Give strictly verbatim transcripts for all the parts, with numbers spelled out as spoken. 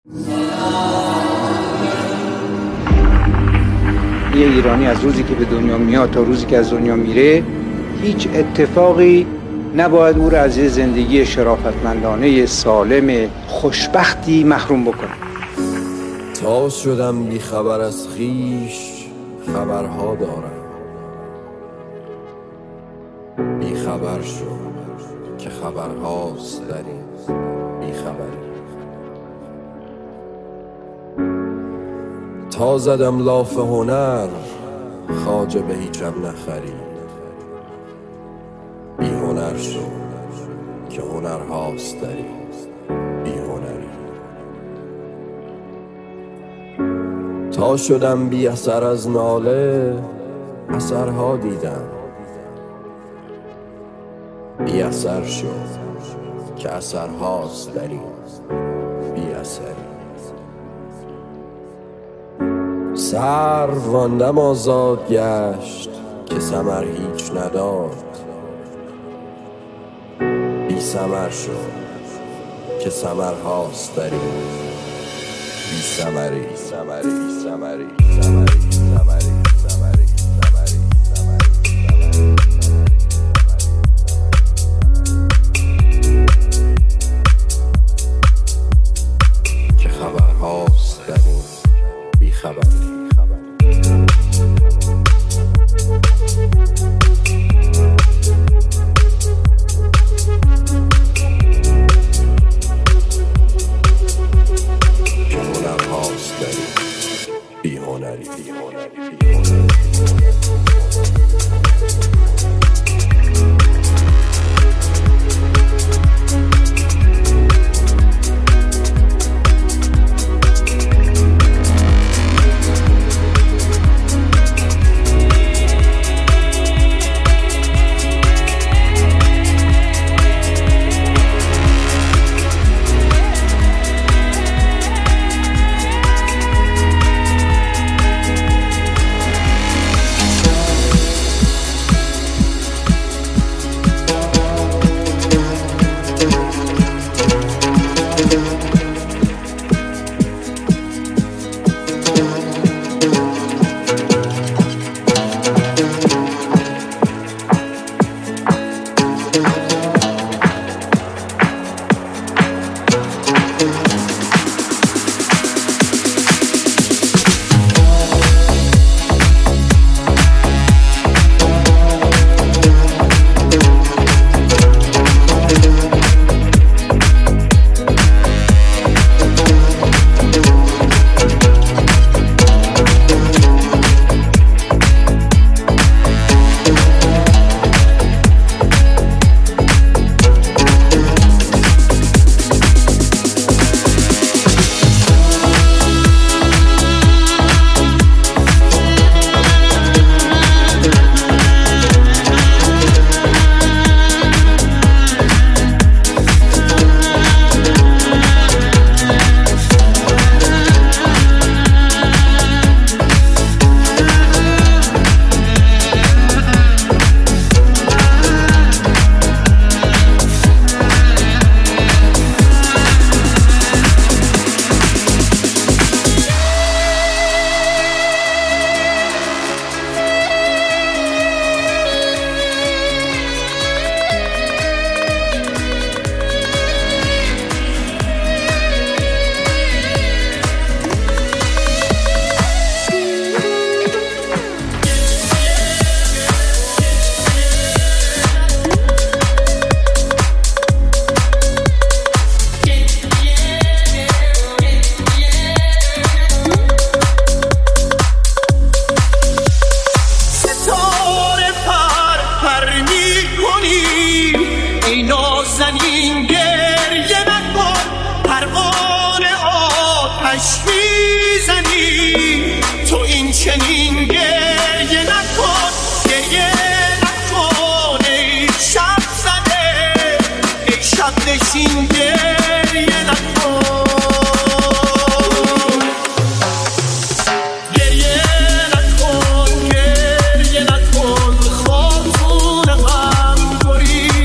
یه ایرانی از روزی که به دنیا میاد تا روزی که از دنیا میره هیچ اتفاقی نباید او را از یه زندگی شرافتمندانه سالم خوشبختی محروم بکنه. تا شدم بی خبر از خیش خبرها دارم، بی خبر شد که خبرهاست در این بی خبری. تا زدم لاف هنر خواجه به هیچم نخرید، بی هنر شد که هنرهاست در این بی هنری. تا شدم بی اثر از ناله اثرها دیدم، بی اثر شد که اثرهاست در این بی اثری. سرواندم آزاد گشت که ثمر هیچ نداد، بی ثمر شد که ثمرهاست در این بی ثمری. ثمری ثمری ثمری ثمری ثمری که خبرهاست در این بی خبری.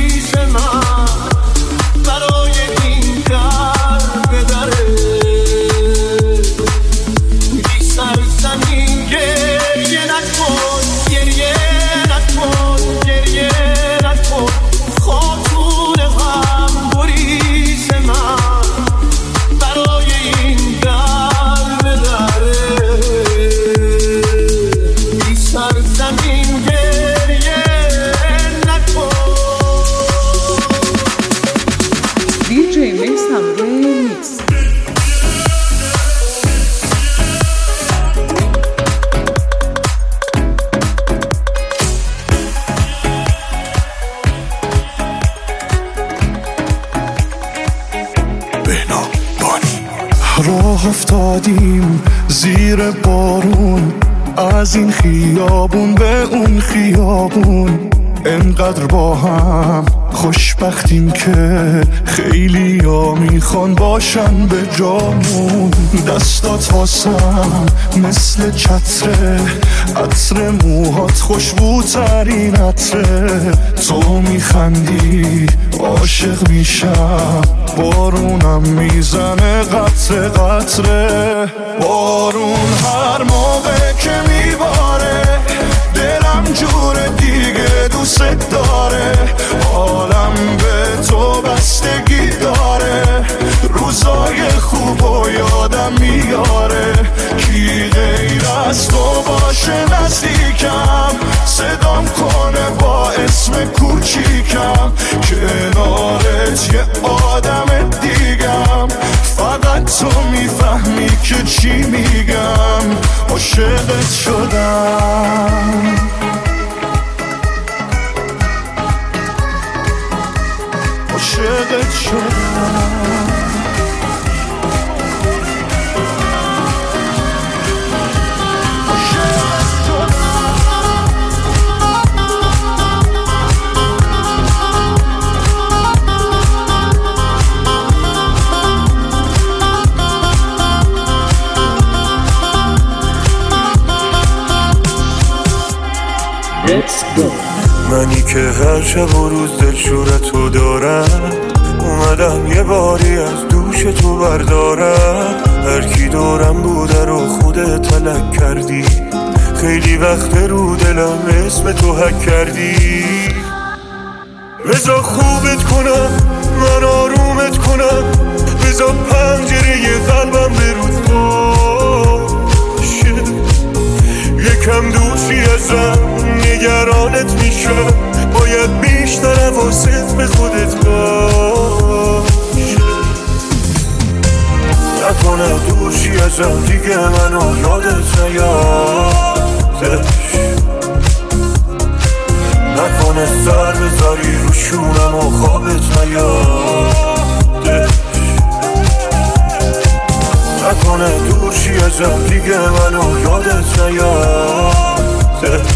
برای این در بدره راه افتادیم زیر بارون، از این خیابون به اون خیابون، انقدر با هم خوشبختیم که خیلی ها میخوان باشن به جامون. دستات واسم مثل چتره، عطر موهات خوشبوترین عطره، تو میخندی عاشق میشم، بارونم میزنه قطره قطره. بارون هر موقع که میباره دلم جور دیگه دوست داره، حالم به تو بستگی داره، روزای خوب و یادم میاره، کی غیر از تو باشه نزدیکم، صدام کنه با اسم کوچیکم، کنارت یه آدم دیگم، فقط تو میفهمی که چی میگم، عاشقت شدم. عاشقت شدم. منی که هر شب و روز دلشورتو دارم، اومدم یه باری از دوش تو بردارم، هر کی دورم بوده رو خودت تلک کردی، خیلی وقت رو دلم اسم تو حک کردی. بذار خوبت کنم من آرومت کنم، بذار پنجره قلبم برود باشه، یکم دوشی ازم نگرانت میشم، باید بیشتر حواست به خودت باشه، نکنه دوشی ازم دیگه منو یادت نیادش، نکنه سر بذاری رو شونم و خوابت نیادش، نکنه دوشی ازم دیگه منو یادت نیادش،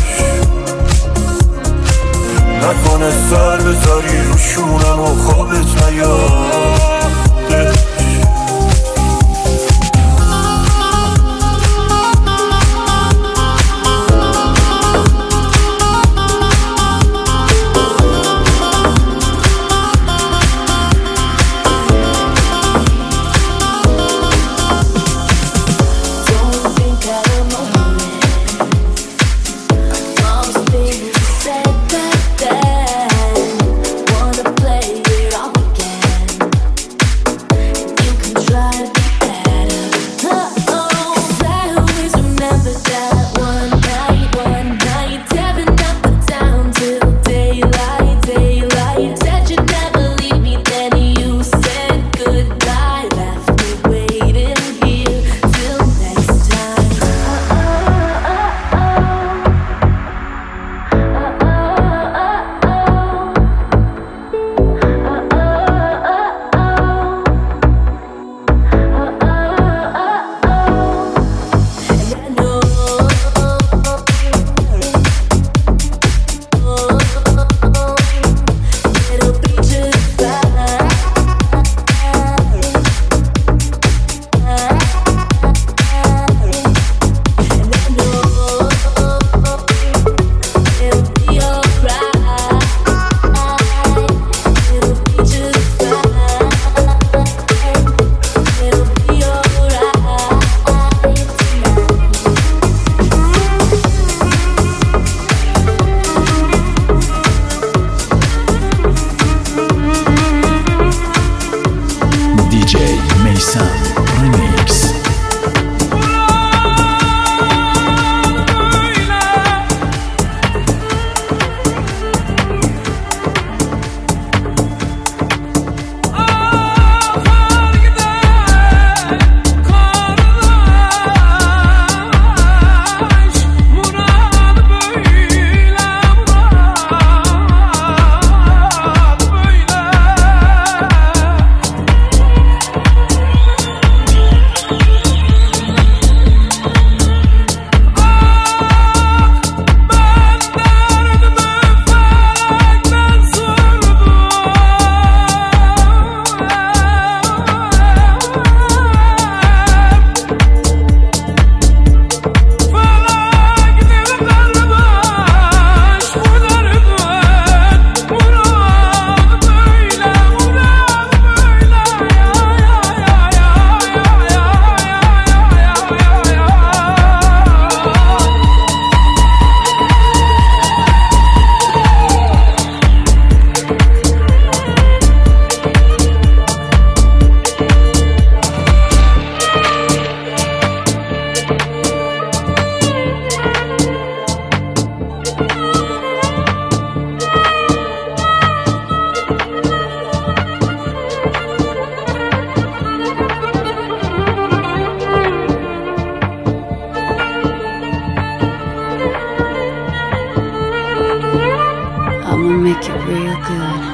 نکنه سر بذاری رو شونم و خوابت نیادش. make it real good.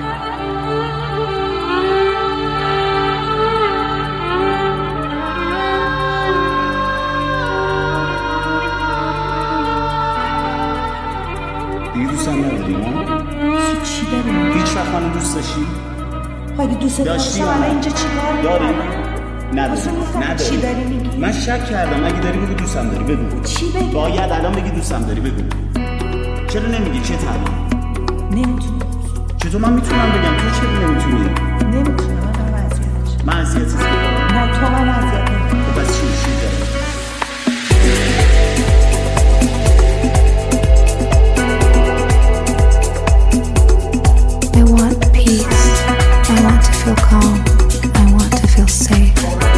دیگه دوستم نداری ما؟ چی داریم؟ هیچ وقت منو دوست داشتی؟ اگه دوست داشتی الان اینجا چیکار داری؟ نداری؟ نداری؟ چی داری میگی؟ من شک کردم. اگه داری بگو دوستم داری بگو. چی بگی؟ باید الان بگی دوستم داری بگو. چرا نمیگی؟ چه طرف؟ نمیتونم. چطور من میتونم بگم؟ تو چرا نمیتونی؟ نمیتونم. من اذیتش. من اذیتش میکنم. نه تو من اذیت نمیکنم. خب پس چی چی داری؟ I want peace. I want to feel calm. I want to feel safe.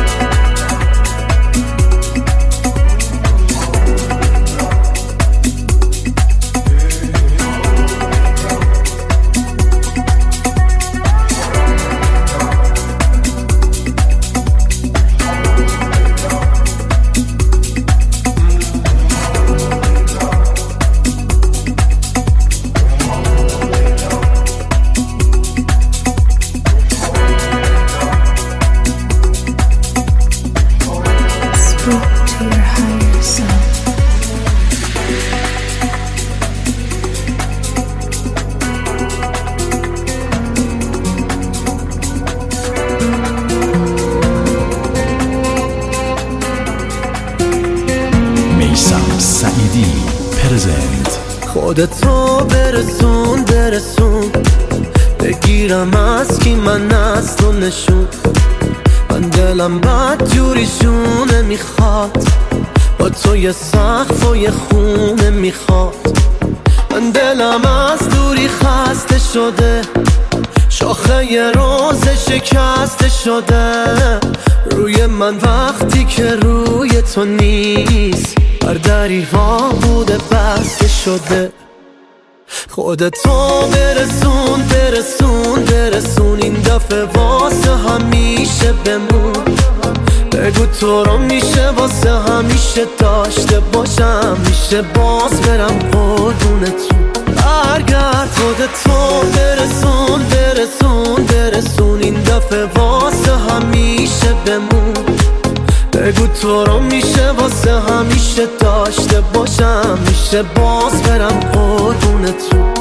خودتو برسون برسون بگیرم از کی من از تو نشون من دلم بد جوریشونه میخواد با تو یه سقف و یه خونه میخواد من دلم از دوری خسته شده شاخه یه روز شکسته شده روی من وقتی که روی تو نیست بر دریها بوده بسته شده خودتو برسون برسون برسون این دفعه واسه همیشه بمون بگو تو رو میشه واسه همیشه داشته باشم میشه باز برم قربونتون برگرد خودتو برسون برسون برسون این دفعه واسه همیشه بمون بگو تو رو میشه واسه همیشه داشته باشم میشه باز برم قربونتون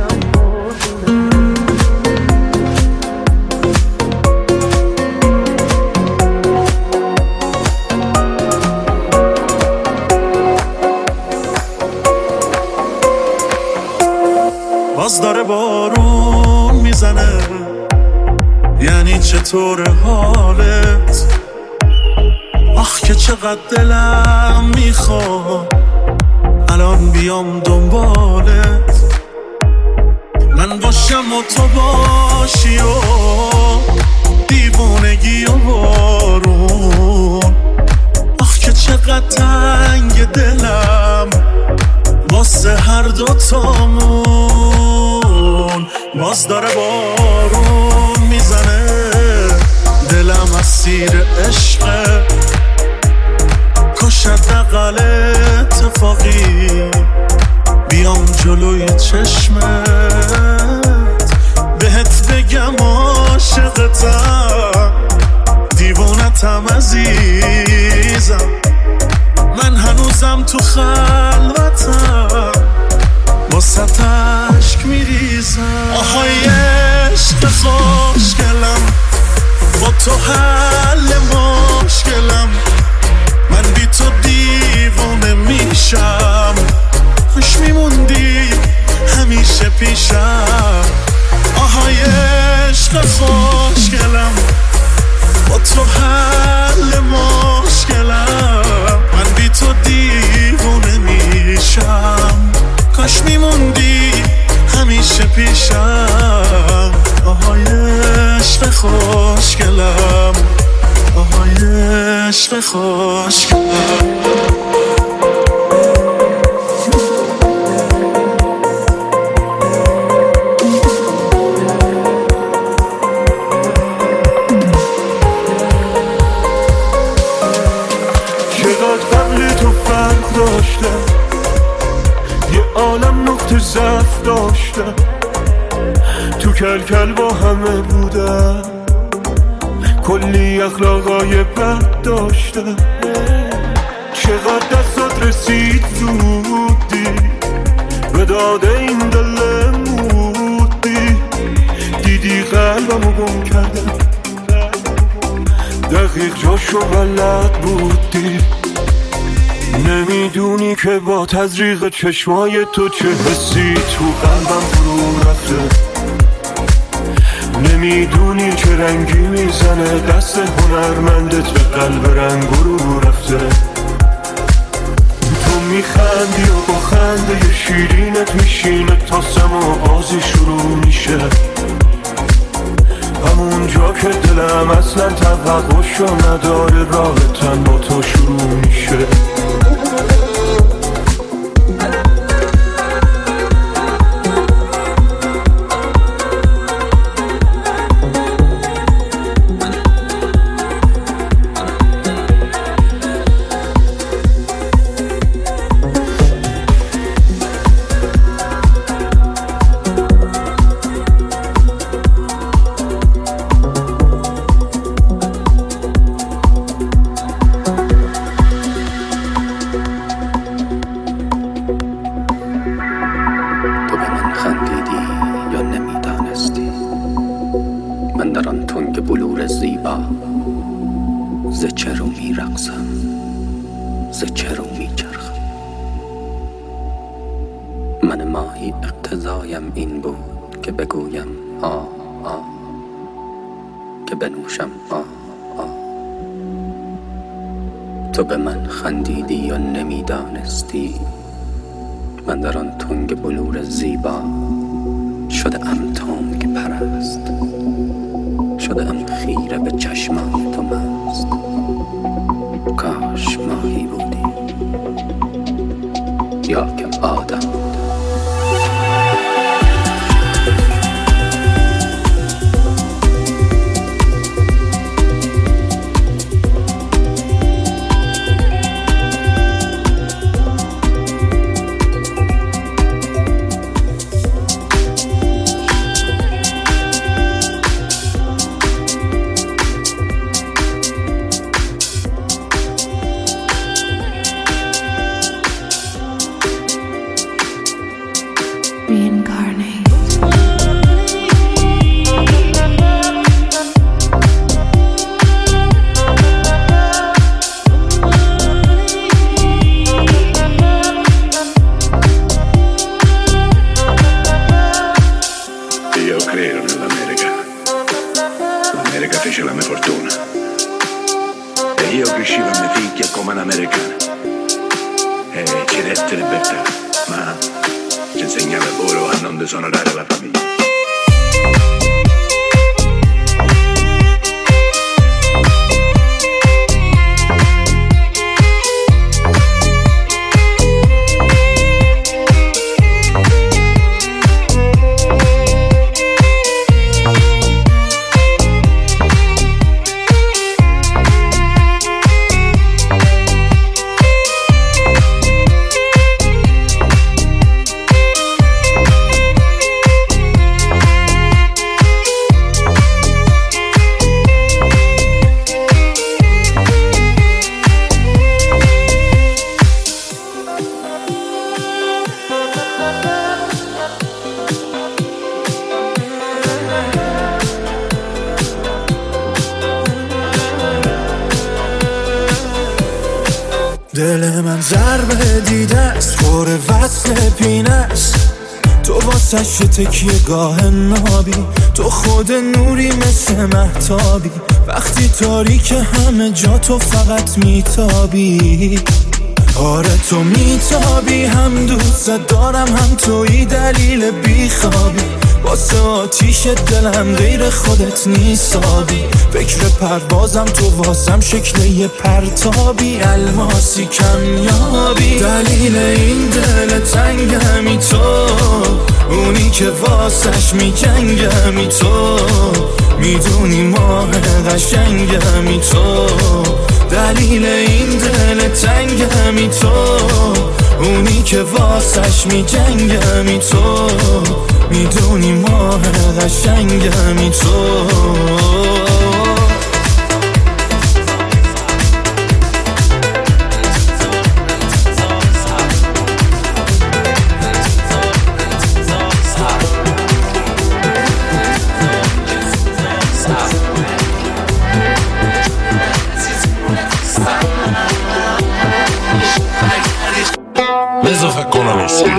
باز داره بارون میزنه یعنی چطور حالت آخ که چقدر دلم میخواد الان بیام دنبالت من باشم و تو باشی و دیوونگی و بارون آخ که چقدر تنگ دلم واسه هر دوتامون باز داره بارون میزنه دلم اسیر عشقه کاش حداقل اتفاقی بیام جلوی چشمت بهت بگم عاشقتم دیوونتم عزیزم من هنوزم تو خلوتم واسه عشق میریزم آهای عشق خوشگلم با تو حل مشکلم من بی تو دیوانه میشم خوش میموندی همیشه پیشم آهای عشق خوشگلم با تو حل مشکلم من بی تو دیوانه میشم کاش میموندی همیشه پیشم آهای عشق خوشگلم آهای عشق خوشگلم چقدر قبل تو فرق داشته یه عالم نقطه ضعف داشته کل کل با همه بودم، کلی اخلاقای بد داشتم. چقدر دستات رسید زودی به داده این دل مودی، دیدی قلبمو گم کردم، دقیق جاشو بلد بودی. نمیدونی که با تزریق چشمای تو چه حسی تو قلبم فرو رفته، نمیدونی چه رنگی میزنه دست هنرمندت به قلب رنگ رو رفته. تو میخندی و با خنده شیرینت میشینه تا سما آزی شروع میشه، همون جا که دلم اصلا توقعشو نداره راه تن با تو شروع میشه. تو به من خندیدی یا نمیدانستی، من در آن تنگ بلور زیبا شده ام تنگ پرست، شده ام خیره به چشمان تو مست. کاش ماهی بودی یا که آدم. دل من ضربه دیده است، خور وصل پینه است، تو واسش تکیه گاه نابی، تو خود نوری مثل مهتابی، وقتی تاریک همه جا تو فقط میتابی. آره تو میتابی، هم دوست دارم هم توی دلیل بیخوابی، واسه آتیش دلم غیر خودت نیستابی، فکر پروازم تو واسم شکل یه پرتابی، الماسی کمیابی، دلیل این دل تنگمی تو، اونی که واسش میجنگمی تو، میدونی ماه قشنگمی تو، دلیل این دل تنگمی تو، اونی که واسش می جنگمی تو، میدونی ماه قشنگمی تو. بذار فکر کنم اصولی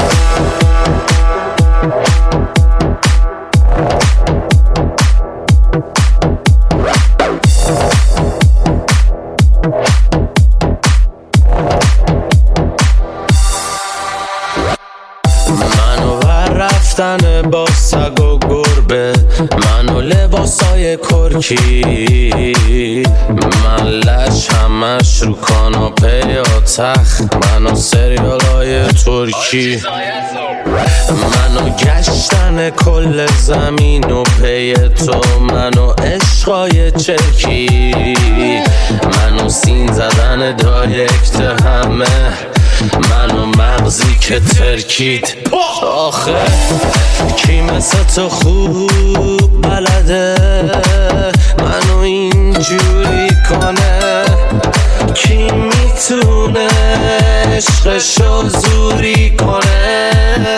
منو بر رفتن با سگ و گربه، منو لباسای کرکی، من لش همش رو کاناپه یا تخت، منو سریالای ترکی، منو گشتن کل زمین و پی تو، منو عشقای چرکی، منو سین زدن دایرکت همه، منو مغزی که ترکید. آخه کی مثل تو خوب بلده منو اینجوری کنه؟ کی میتونه عشقشو زوری کنه؟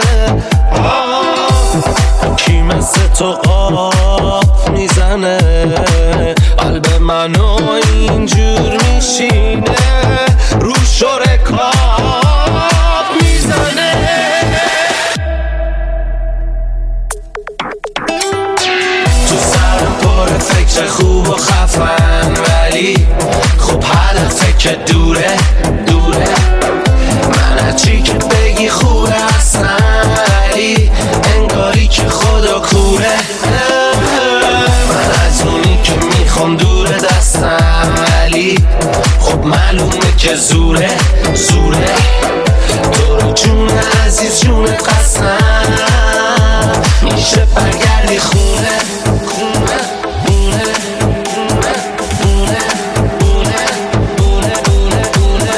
کی مثل تو قاب میزنه قلب منو اینجور میشینه، رو شرکاب میزنه. تو سرم پر فکر خوب و خفن، ولی خب هدفه که دوره دوره، من هرچی که بگی خوبه اصلا، ولی انگاری که خدا کوره. من از اونی که میخوام دوره دستم، ولی خب معلومه که زوره زوره، تو رو جون عزیز جونت قسم، میشه برگردی خونه خونه خونه خونه خونه خونه خونه خونه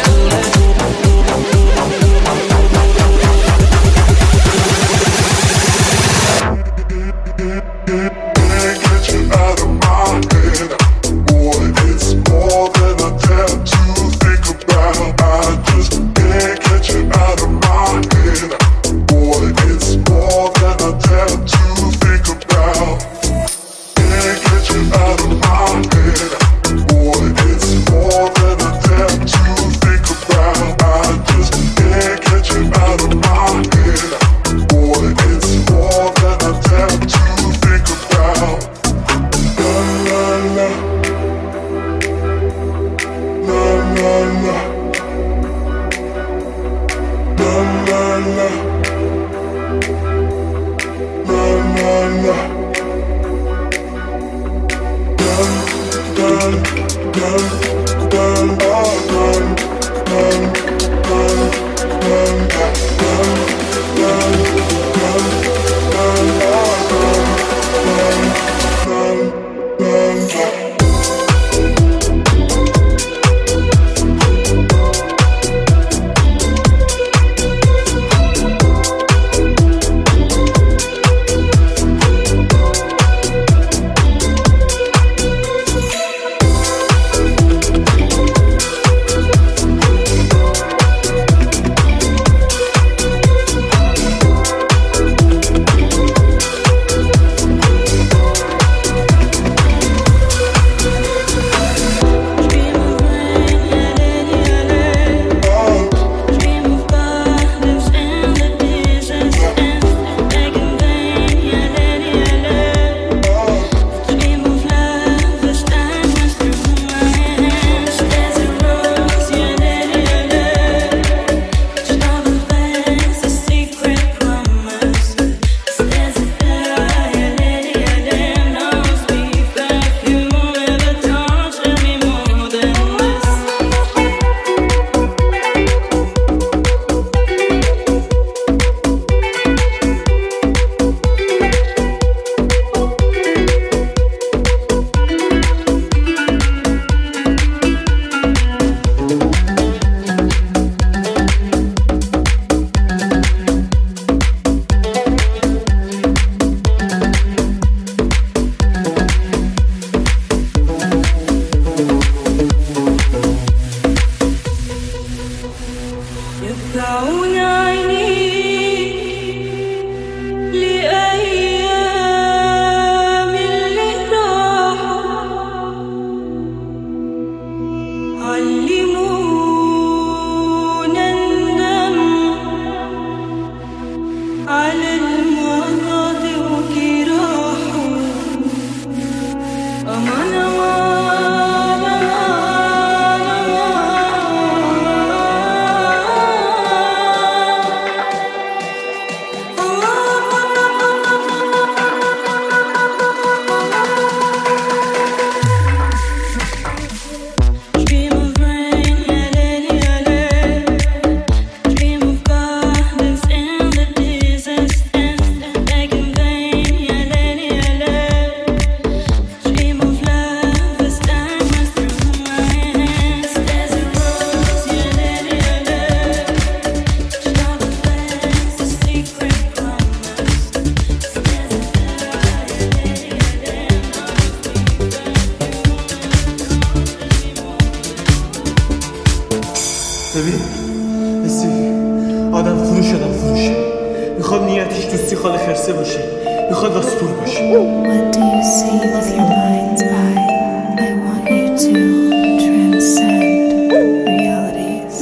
ببین اسی آدم فروش آدم فروشه، میخواد نیتش دوستی خاله خرسه باشه، میخواد واسه پول باشه. What do you see with your mind's eye? I want you to transcend realities.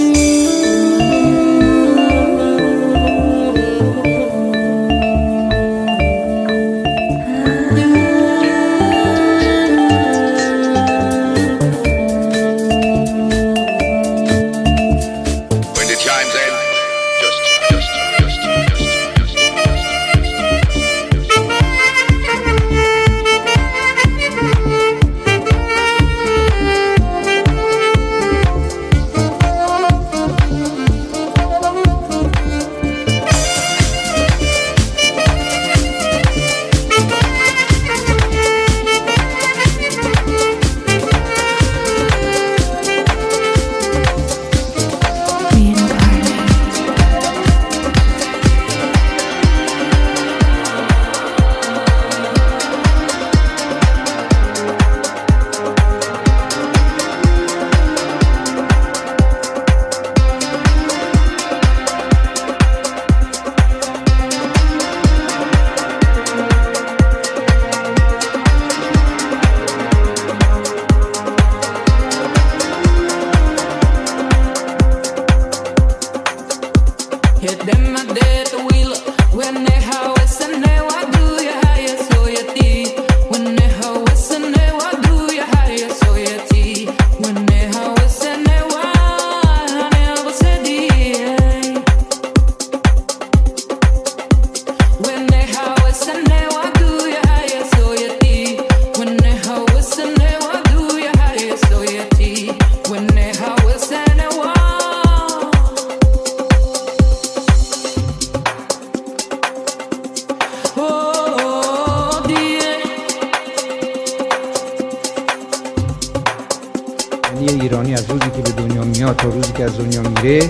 ایرانی از روزی که به دنیا میاد تا روزی که از دنیا میره،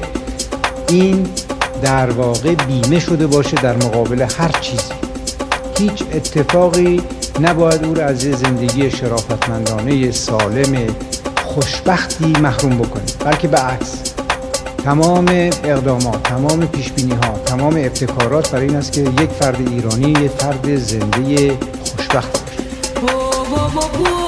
این در واقع بیمه شده باشه در مقابل هر چیزی. هیچ اتفاقی نباید او را از زندگی شرافتمندانه سالم خوشبختی محروم بکنه، بلکه به عکس تمام اقدامات، تمام پیشبینی ها، تمام ابتکارات برای این است که یک فرد ایرانی یک فرد زنده خوشبخت باشه.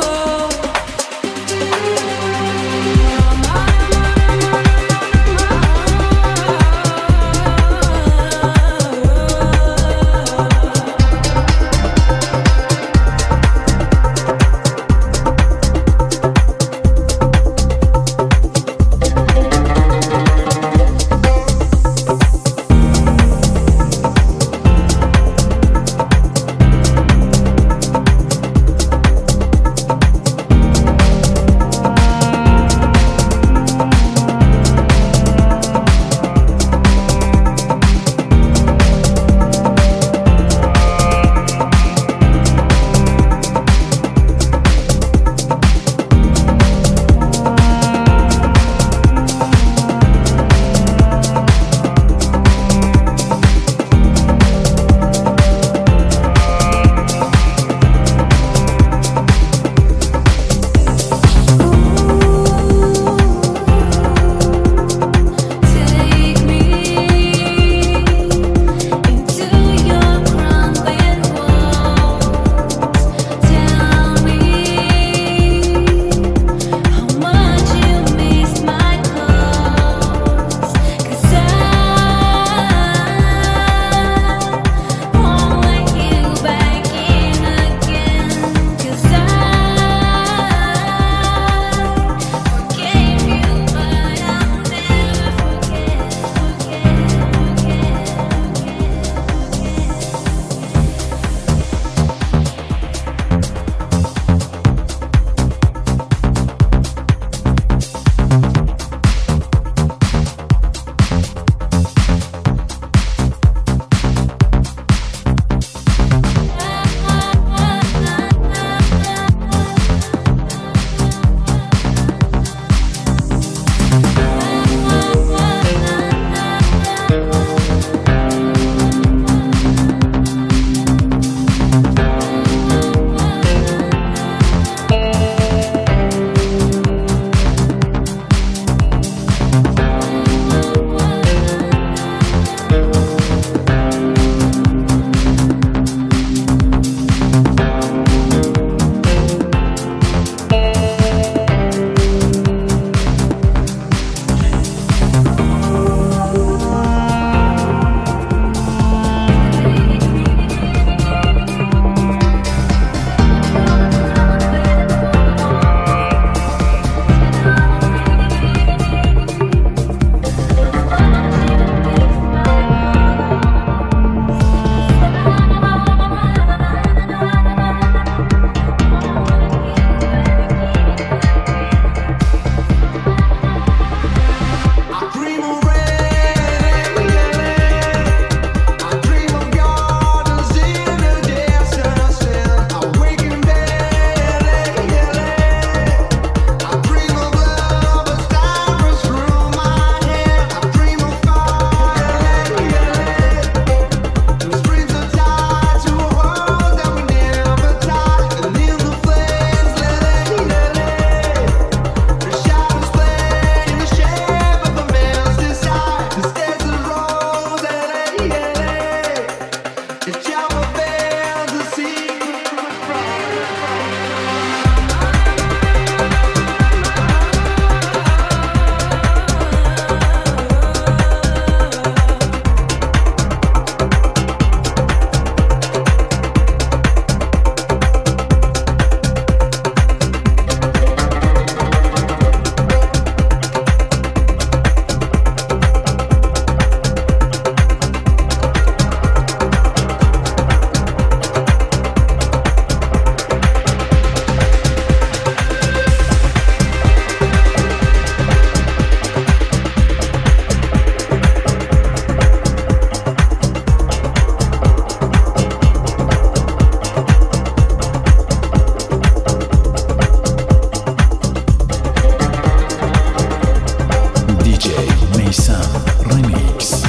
جی میثم ریمیکس.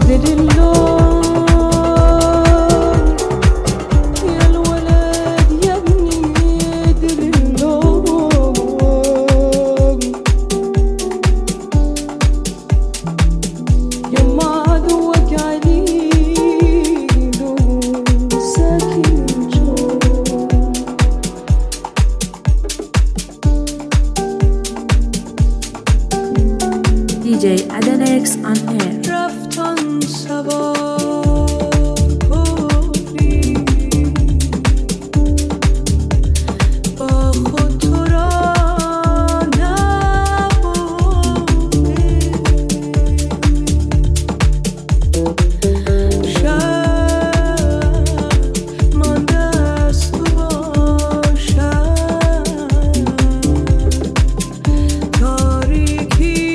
دی جی Adelix on air. رفتن سوار کنی با خود تو را نبوده، شب مانده است تو باشد، تاریکی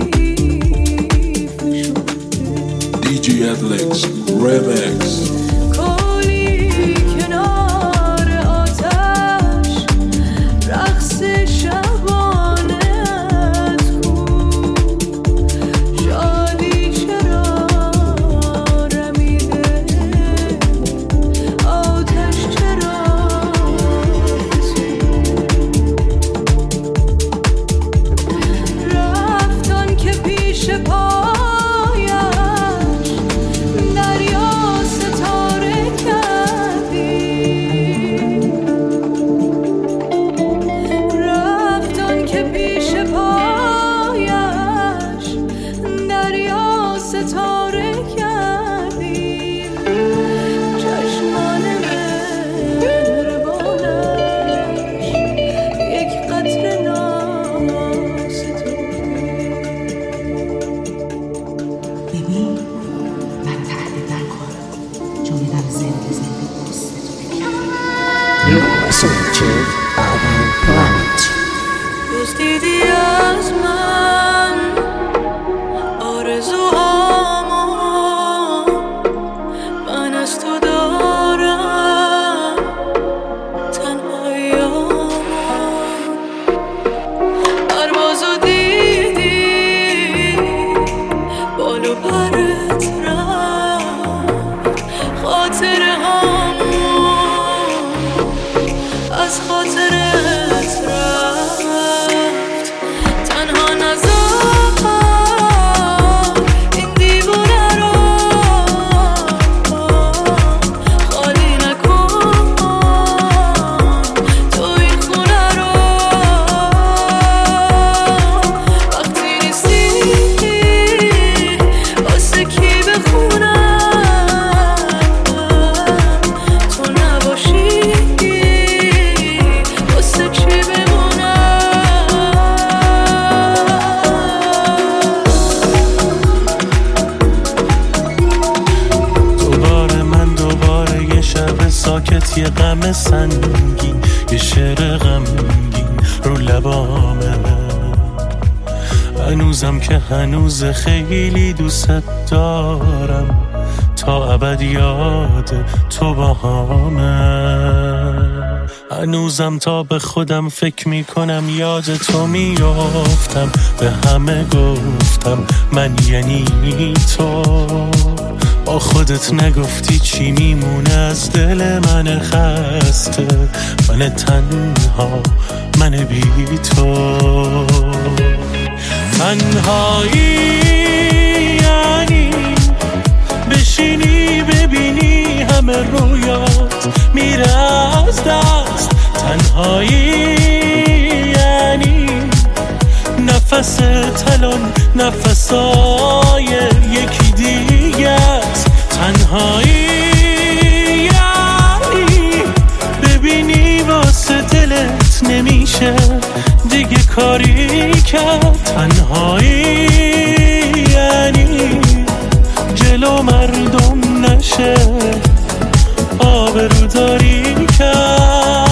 دی جی Adelix Remix. کولی کنار آتش، رقص شبانت کن، شادی چرا رمیده، آتش چرا رفتن که پیش پایش دریا ستاره کردی، رفتن که پیش پایش دریا ستاره کردی، چشمان مهربانش یک قطره ناستوده. ببین من تهدید نکن، چون میدم زنده زنده دوستتو بگم. دزدیدی از من آرزوهامو، من از تو دارم تنهاییامو، پروازو دیدی بال و پرت رفت، خاطره هامو از خاطرت رفت، تنها نذار این دیوونه رو خالی نکن، تو این خونه رو وقتی نیستی واسه کی بخونم، تو نباشی واسه چی بمونم. دوباره من دوباره یه شب ساکت، یه غم سنگین، یه شعر غمگین رو لبامه، هنوزم که هنوز خیلی دوست دارم، تا ابد یاد تو باهامه، هنوزم تا به خودم فکر میکنم یاد تو میافتم، به همه گفتم من یعنی تو، با خودت نگفتی چی میمونه از دل من خسته، من تنها، من بی تو. تنهایی یعنی بشینی ببینی همه رویات میره از دست، تنهایی یعنی نفس تلون نفسای یکی دیگه است، تنهایی یعنی ببینی واسه دلت نمیشه دیگه کاری کرد، تنهایی یعنی جلو مردم نشه آبروداری کرد.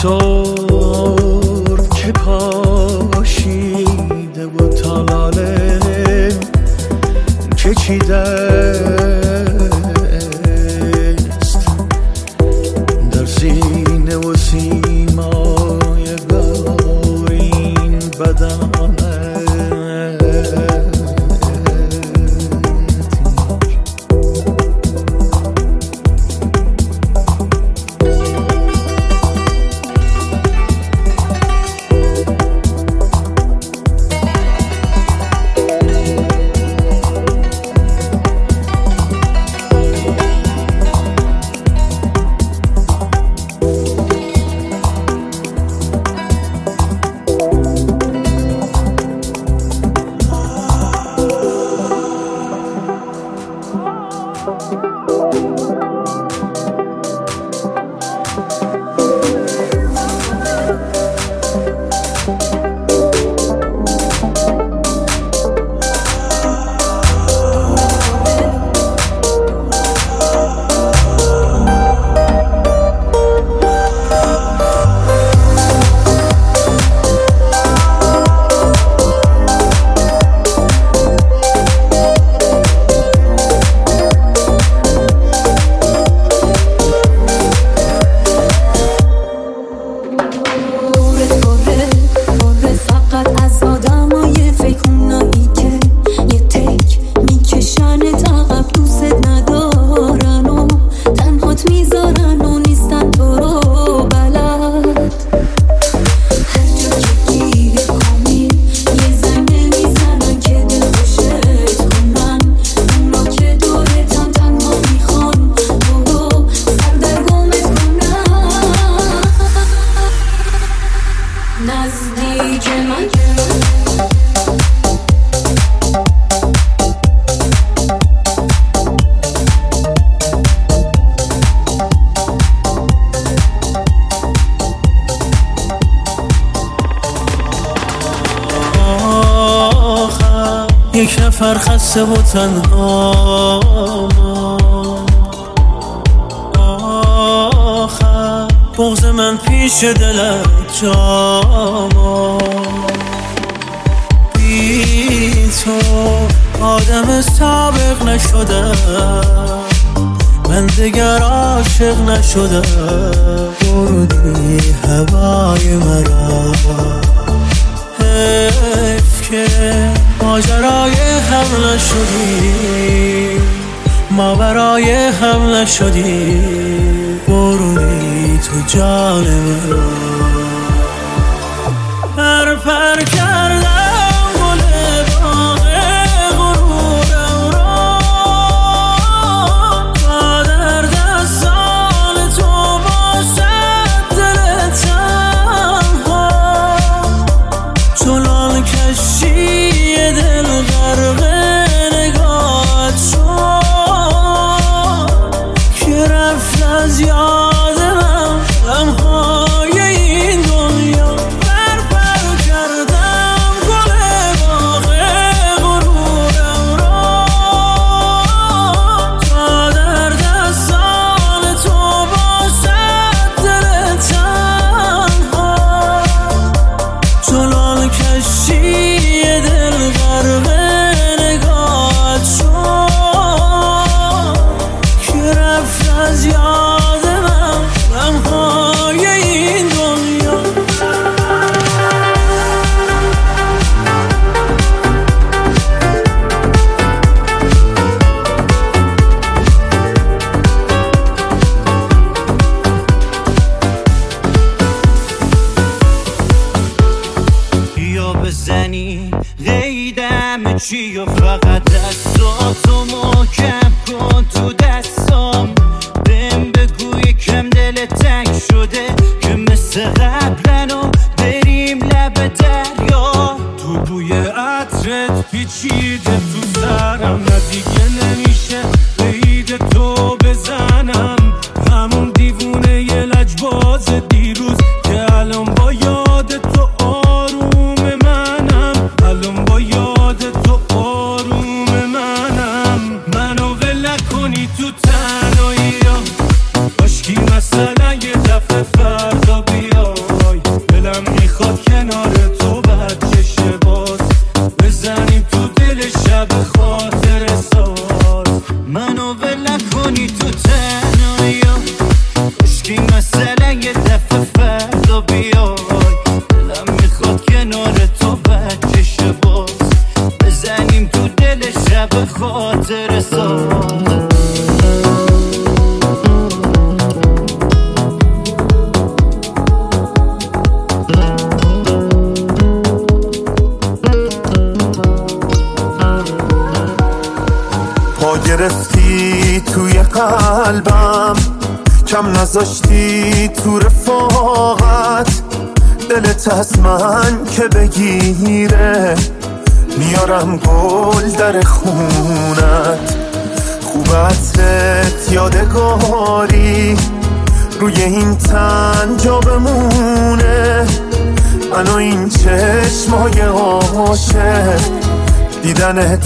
سرد که پاشیده و تالاله که چیده است در سینه و سیمای گارین بدنه. یک نفر خسته و تنها آخر بغض من پیش دلت جاما بی تو آدم سابق نشده من دیگر عاشق نشده بردی هوای مرا حیف که ماجرای هم نشدی ما برای هم نشدی برونی تو جان مرا پر پر کردم گل باغ غرورم را با در دستان تو باشد دل تنها چنان کشی دل غرق نگاهت شد که رفت از یاد من لمحه‌های این دنیا پر پر کردم گل باغ غرورم را تا در دستان تو باشد دل تنها چنان کشی دل غرق نگاهت شد که رفت از یاد من لمحه‌های این دنیا یا بزنی قیدم چی و فقط دستاتو محکم کن تو دستام بهم بگو یکم دل تنگ شده که مثل قبلنو بریم لب دریا تو بوی عطرت پیچیده تو سرم نه دیگه نمیشه قید تو بزنم همون دیوونه ی لجباز دیروز که الان با یاد تو آروم منم الان با یاد تو آروم منم منو ول کنی تو تنهایی ها کاشکی مثلا یه دفعه فردا بیا گرفتی توی قلبم، کم نذاشتی تو رفاقت، دلت از من که بگیره میارم گل در خونت. خوب عطرت یادگاری روی این تن جا بمونه، من و این چشمای عاشق دیدن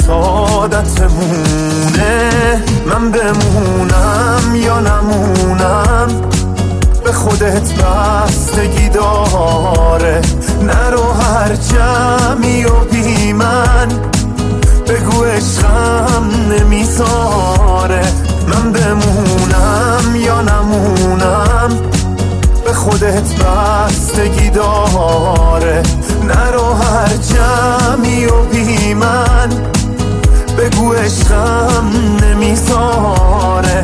عادتمونه. من بمونم یا نمونم به خودت بستگی داره، نرو هر جمعی و بی من بگو عشقم نمیذاره. من بمونم یا نمونم به خودت بستگی داره، نرو هر جمعی و بی من بگو عشقم نمیذاره.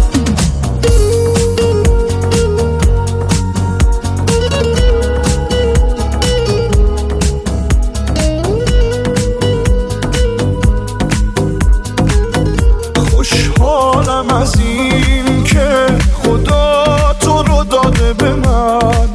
خوشحالم از این که خدا تو رو داده به من،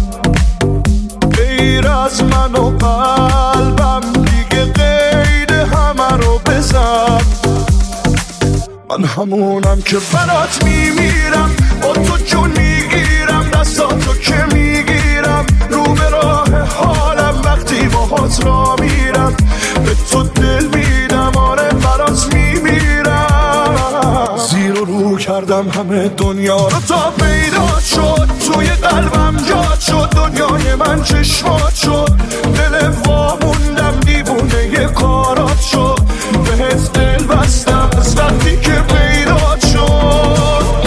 غیر از من و قلبم دیگه غیر همه رو بزن. من همونم که برات میمیرم، با تو جون میگیرم، دستاتو که میگیرم، رو به راه حالم وقتی باهات را میرم، به تو دل میدم، آره برات میمیرم. زیر و رو کردم همه دنیا رو تا پیدا شد، توی قلبم جات شد، دنیای من چشمات شد، دل واموندم دیوونه یه کارات شد، بهت دل بستم از وقتی که پیدا شد.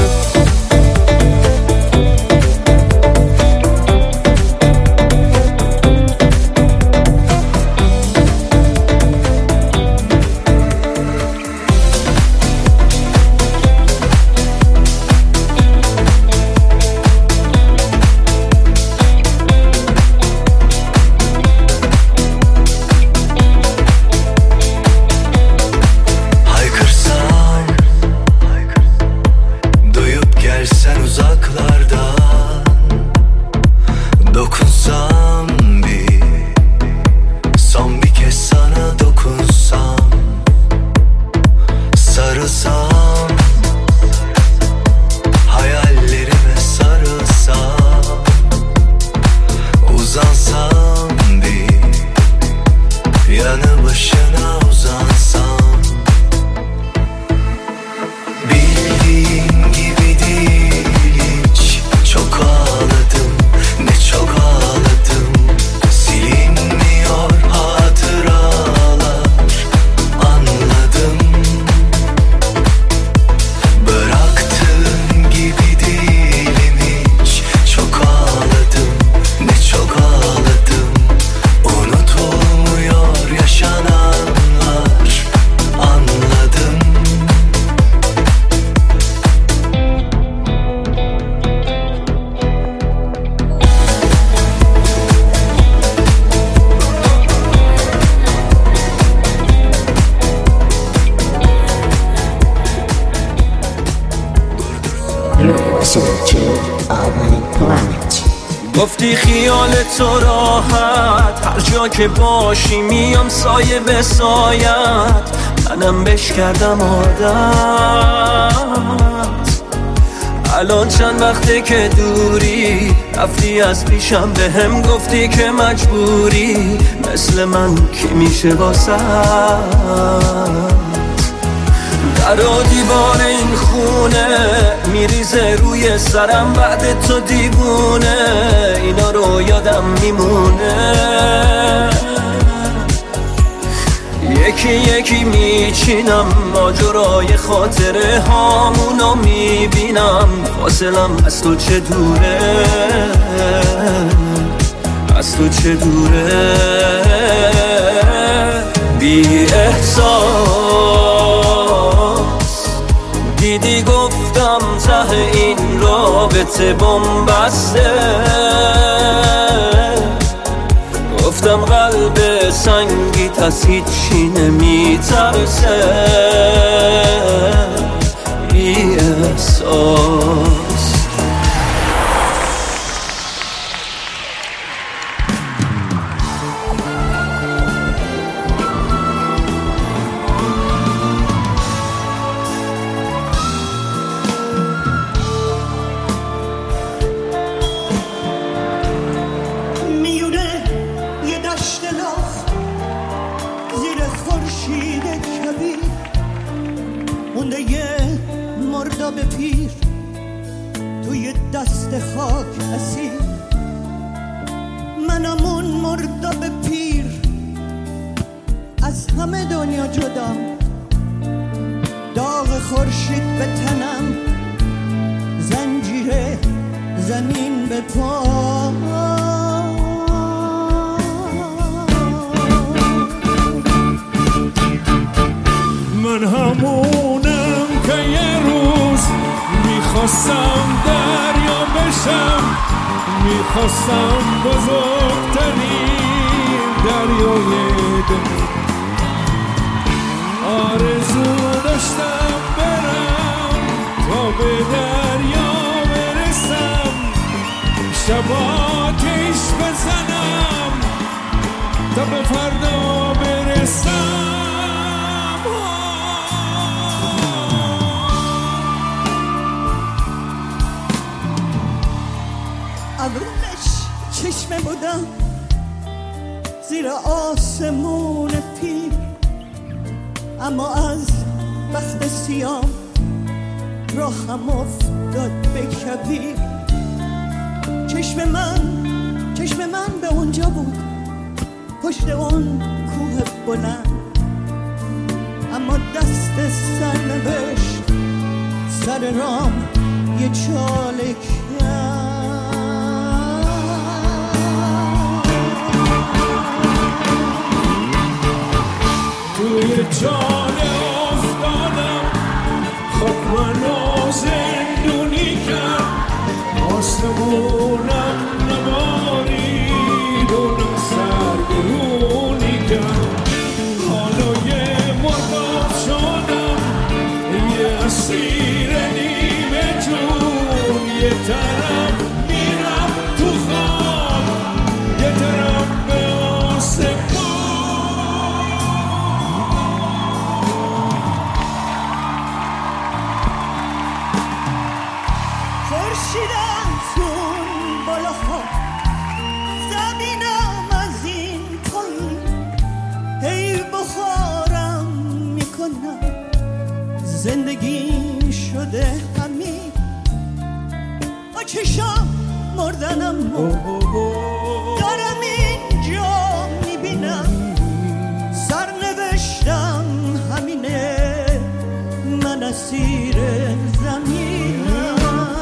گفتی خیال تو راحت، هر جا که باشی میام سایه به سایت، منم بش کردم عادت. الان چند وقته که دوری، رفتی از پیشم به هم گفتی که مجبوری، مثل من کی میشه واسه در و دیوار این خونه میریزه روی سرم، بعد تو دیوونه اینا رو یادم میمونه. یکی یکی میچینم ماجرای خاطره هامونو میبینم، فاصلم از تو چه دوره، از تو چه دوره. بی احساس دیدی گفتم ته این رابطه بنبسته، گفتم قلب سنگیت از هیچی نمیترسه، بی احساس. مرداب پیر توی دست خاک اسیر، منم اون مرداب پیر از همه دنیا جدا، داغ خورشید به تنم، زنجیر زمین به پا. من همونم که یه روز میخواستم دریا بشم، میخواستم بزرگترین دریای دل، آرزو داشتم برم تا به دریا برسم، شبا کش بزنم تا به فردا برسم. ابروش چشمه بودم زیر آسمون پیر، اما از بخت سیام راهم افتاد به کبیر. چشم من چشم من به اونجا بود، پشت اون کوه بلند، اما دست سرنوشت سر رام یه چاله کرد. توی جاله افتادم، خاک منو زندونی کرد، آسمونم نبارید اونم سرگرونی کرد. حالا یه مرداب شدم، یه اسیر نیمه جون، یه طرف میرم تو خواب، یه طرف به آسمون. خورشیدم تون بالاها، زمینم از این پایین، هی بخارم میکنم، زندگی شده همین، با چشام مردنم دارم اینجا میبینم، سرنوشتم همینه، من اسیر زمینم.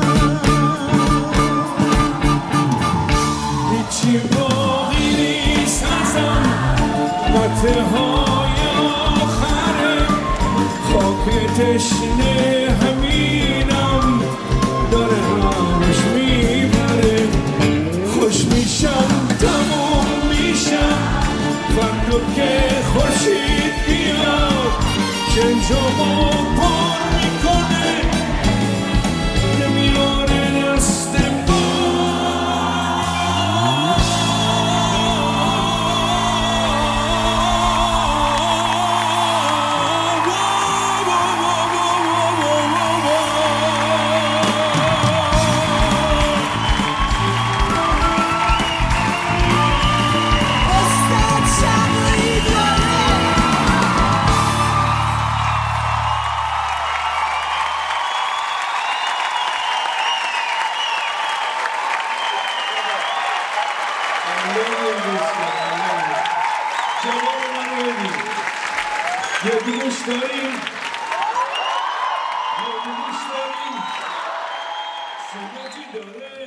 هیچی باقی نیست ازم، قطعه های آخره، خاک تشنه همینم داره رامش میبره. خوش میشم تموم میشم فردا که خورشید بیاد، شنجامو پر میکنه نمیاره دست یه دوش داریم، یه دوش داریم، سنتی داره.